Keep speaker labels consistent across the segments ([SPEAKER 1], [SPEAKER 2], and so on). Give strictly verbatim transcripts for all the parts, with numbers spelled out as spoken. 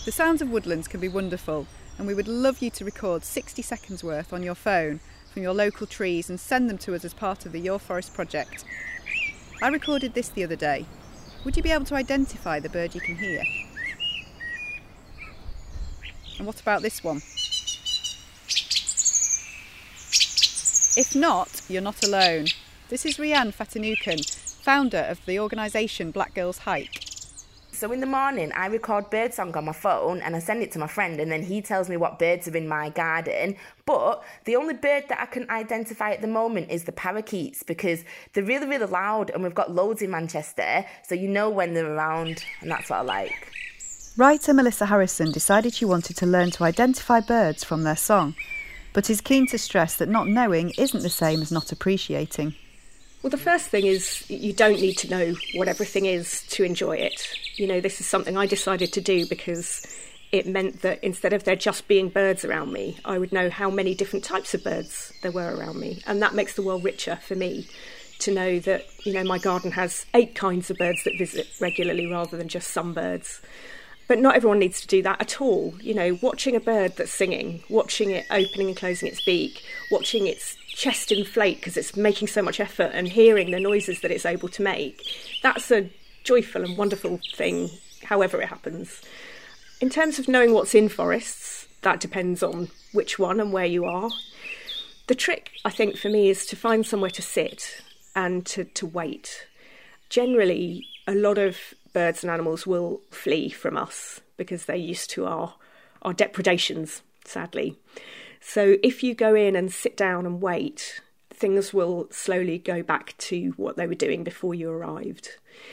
[SPEAKER 1] The sounds of woodlands can be wonderful, and we would love you to record sixty seconds worth on your phone from your local trees and send them to us as part of the Your Forest project. I recorded this the other day. Would you be able to identify the bird you can hear? And what about this one? If not, you're not alone. This is Rianne Fatanukan, founder of the organisation Black Girls Hike.
[SPEAKER 2] So in the morning, I record birdsong on my phone and I send it to my friend, and then he tells me what birds are in my garden. But the only bird that I can identify at the moment is the parakeets, because they're really, really loud and we've got loads in Manchester, so you know when they're around, and that's what I like.
[SPEAKER 1] Writer Melissa Harrison decided she wanted to learn to identify birds from their song, but is keen to stress that not knowing isn't the same as not appreciating.
[SPEAKER 3] Well, the first thing is you don't need to know what everything is to enjoy it. You know, this is something I decided to do because it meant that instead of there just being birds around me, I would know how many different types of birds there were around me. And that makes the world richer for me, to know that, you know, my garden has eight kinds of birds that visit regularly rather than just some birds. But not everyone needs to do that at all. You know, watching a bird that's singing, watching it opening and closing its beak, watching its chest inflate because it's making so much effort, and hearing the noises that it's able to make, that's a joyful and wonderful thing, however it happens. In terms of knowing what's in forests, that depends on which one and where you are. The trick, I think, for me is to find somewhere to sit and to, to wait. Generally, a lot of birds and animals will flee from us because they're used to our, our depredations, sadly. So if you go in and sit down and wait, things will slowly go back to what they were doing before you arrived.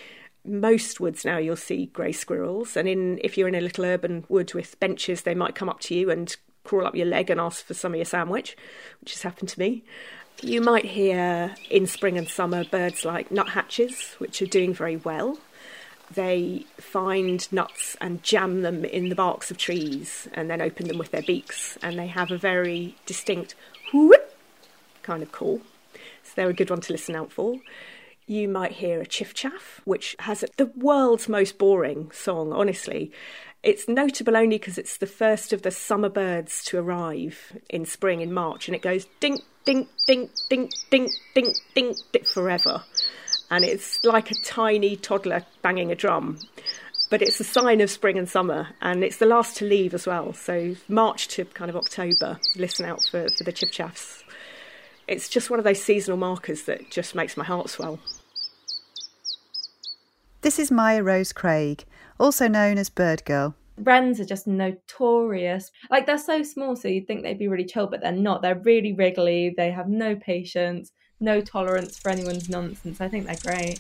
[SPEAKER 3] Most woods now you'll see grey squirrels, and in if you're in a little urban wood with benches, they might come up to you and crawl up your leg and ask for some of your sandwich, which has happened to me. You might hear in spring and summer birds like nuthatches, which are doing very well. They find nuts and jam them in the barks of trees and then open them with their beaks, and they have a very distinct whoop kind of call. So they're a good one to listen out for. You might hear a chiff-chaff, which has the world's most boring song, honestly. It's notable only because it's the first of the summer birds to arrive in spring in March, and it goes dink, dink, dink, dink, dink, dink, dink, dink forever. And it's like a tiny toddler banging a drum. But it's a sign of spring and summer, and it's the last to leave as well. So March to kind of October, listen out for, for the chiff-chaffs. It's just one of those seasonal markers that just makes my heart swell.
[SPEAKER 1] This is Maya Rose Craig, also known as Bird Girl.
[SPEAKER 4] Wrens are just notorious. Like, they're so small, so you'd think they'd be really chill, but they're not. They're really wriggly. They have no patience, no tolerance for anyone's nonsense. I think they're great.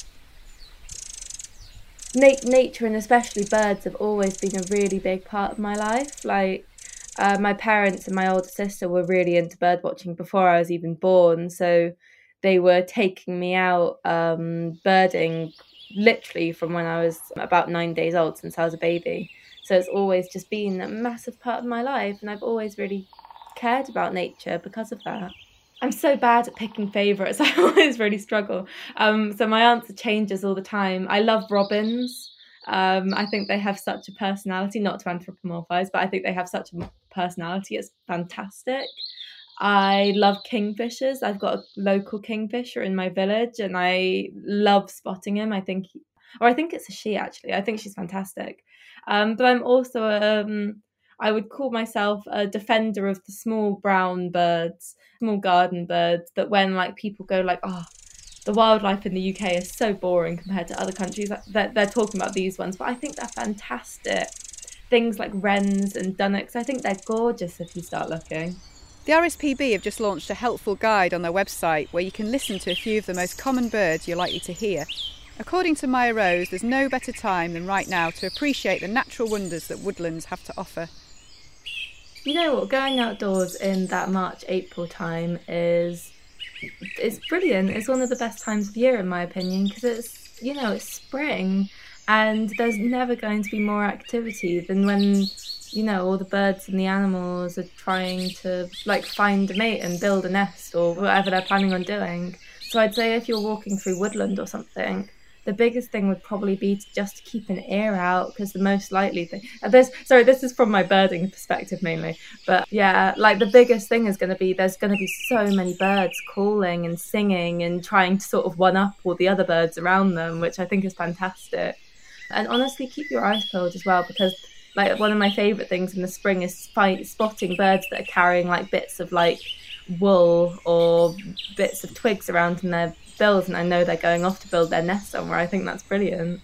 [SPEAKER 4] Na- nature, and especially birds, have always been a really big part of my life. Like, uh, my parents and my older sister were really into bird watching before I was even born, so they were taking me out um, birding literally from when I was about nine days old, since I was a baby. So it's always just been a massive part of my life, and I've always really cared about nature because of that. I'm so bad at picking favourites. I always really struggle. Um, so my answer changes all the time. I love robins. Um, I think they have such a personality, not to anthropomorphise, but I think they have such a personality. It's fantastic. I love kingfishers. I've got a local kingfisher in my village, and I love spotting him. I think, he, or I think it's a she actually. I think she's fantastic. Um, but I'm also, um, I would call myself a defender of the small brown birds, small garden birds, that when like people go like, oh, the wildlife in the U K is so boring compared to other countries, they're, they're talking about these ones. But I think they're fantastic. Things like wrens and dunnocks, I think they're gorgeous if you start looking.
[SPEAKER 1] The R S P B have just launched a helpful guide on their website where you can listen to a few of the most common birds you're likely to hear. According to Maya Rose, there's no better time than right now to appreciate the natural wonders that woodlands have to offer.
[SPEAKER 4] You know what, going outdoors in that March, April time is it's brilliant. It's one of the best times of year in my opinion, because it's, you know, it's spring and there's never going to be more activity than when, you know, all the birds and the animals are trying to like find a mate and build a nest or whatever they're planning on doing. So I'd say if you're walking through woodland or something, the biggest thing would probably be to just keep an ear out, because the most likely thing, this, sorry, this is from my birding perspective mainly, but yeah, like the biggest thing is going to be, there's going to be so many birds calling and singing and trying to sort of one up all the other birds around them, which I think is fantastic. And honestly, keep your eyes peeled as well, because like one of my favourite things in the spring is fight, spotting birds that are carrying like bits of like wool or bits of twigs around in their bills, and I know they're going off to build their nest somewhere. I think that's brilliant.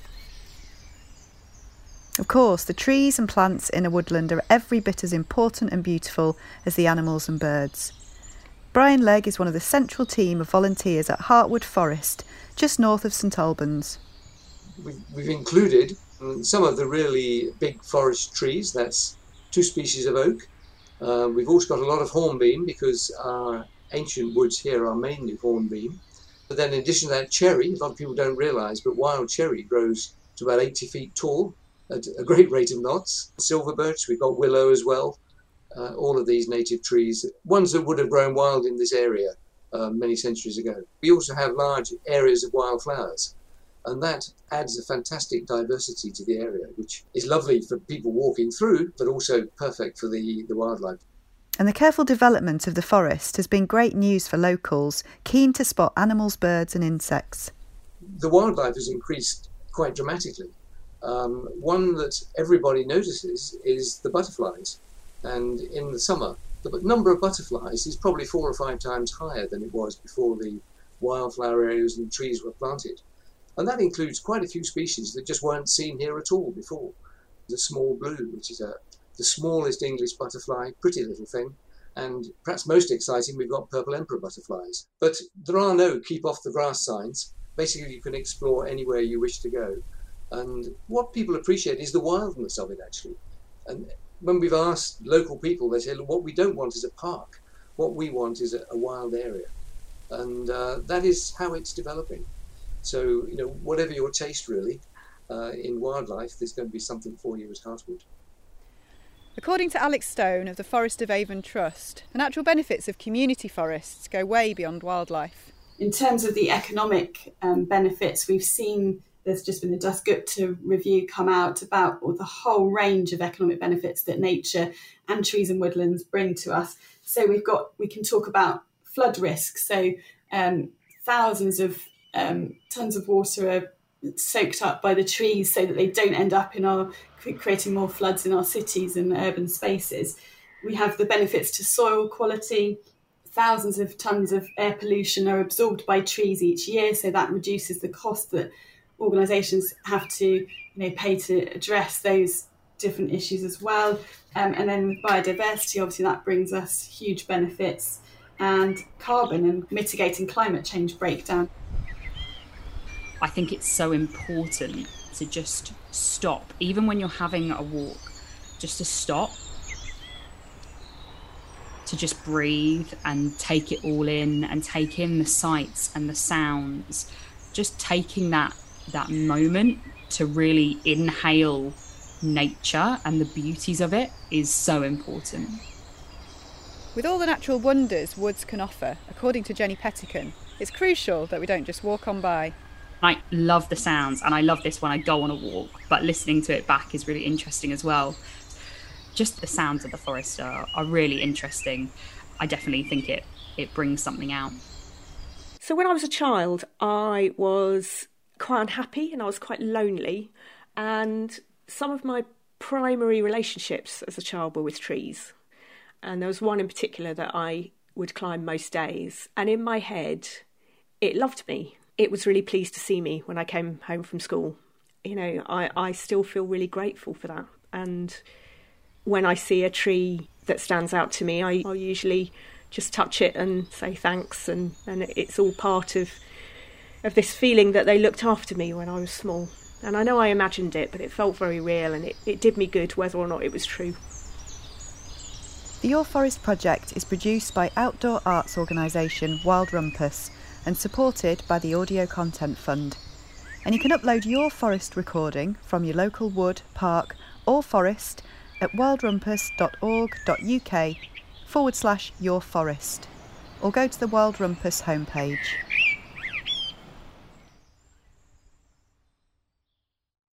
[SPEAKER 1] Of course, the trees and plants in a woodland are every bit as important and beautiful as the animals and birds. Brian Legg is one of the central team of volunteers at Hartwood Forest, just north of St Albans.
[SPEAKER 5] We've, we've included some of the really big forest trees. That's two species of oak. Uh, we've also got a lot of hornbeam, because our ancient woods here are mainly hornbeam. But then in addition to that, cherry, a lot of people don't realise, but wild cherry grows to about eighty feet tall at a great rate of knots. Silver birch, we've got willow as well. Uh, all of these native trees, ones that would have grown wild in this area uh, many centuries ago. We also have large areas of wildflowers, and that adds a fantastic diversity to the area, which is lovely for people walking through, but also perfect for the, the wildlife.
[SPEAKER 1] And the careful development of the forest has been great news for locals, keen to spot animals, birds and insects.
[SPEAKER 5] The wildlife has increased quite dramatically. Um, one that everybody notices is the butterflies. And in the summer, the number of butterflies is probably four or five times higher than it was before the wildflower areas and trees were planted. And that includes quite a few species that just weren't seen here at all before. The small blue, which is a, the smallest English butterfly, pretty little thing. And perhaps most exciting, we've got purple emperor butterflies. But there are no keep off the grass signs. Basically, you can explore anywhere you wish to go. And what people appreciate is the wildness of it, actually. And when we've asked local people, they say, look, what we don't want is a park. What we want is a, a wild area. And uh, that is how it's developing. So, you know, whatever your taste, really, uh, in wildlife, there's going to be something for you at Hartwood.
[SPEAKER 1] According to Alex Stone of the Forest of Avon Trust, the natural benefits of community forests go way beyond wildlife.
[SPEAKER 6] In terms of the economic um, benefits, we've seen there's just been the Dasgupta review come out about all the whole range of economic benefits that nature and trees and woodlands bring to us. So we've got, we can talk about flood risk. So um, thousands of um, tons of water are soaked up by the trees so that they don't end up in our, creating more floods in our cities and urban spaces. We have the benefits to soil quality. Thousands of tons of air pollution are absorbed by trees each year, so that reduces the cost that organisations have to, you know, pay to address those different issues as well. Um, and then with biodiversity, obviously that brings us huge benefits, and carbon and mitigating climate change breakdown.
[SPEAKER 7] I think it's so important to just stop, even when you're having a walk, just to stop, to just breathe and take it all in and take in the sights and the sounds. Just taking that that moment to really inhale nature and the beauties of it is so important.
[SPEAKER 1] With all the natural wonders woods can offer, according to Jenny Pettican, it's crucial that we don't just walk on by.
[SPEAKER 7] I love the sounds, and I love this when I go on a walk, but listening to it back is really interesting as well. Just the sounds of the forest are, are really interesting. I definitely think it, it brings something out.
[SPEAKER 3] So when I was a child, I was quite unhappy and I was quite lonely, and some of my primary relationships as a child were with trees, and there was one in particular that I would climb most days, and in my head it loved me. It was really pleased to see me when I came home from school. You know, I, I still feel really grateful for that. And when I see a tree that stands out to me, I, I'll usually just touch it and say thanks, and, and it's all part of of this feeling that they looked after me when I was small. And I know I imagined it, but it felt very real, and it, it did me good whether or not it was true.
[SPEAKER 1] The Your Forest project is produced by outdoor arts organisation Wild Rumpus and supported by the Audio Content Fund. And you can upload your forest recording from your local wood, park or forest at wildrumpus.org.uk forward slash your forest, or go to the Wild Rumpus homepage.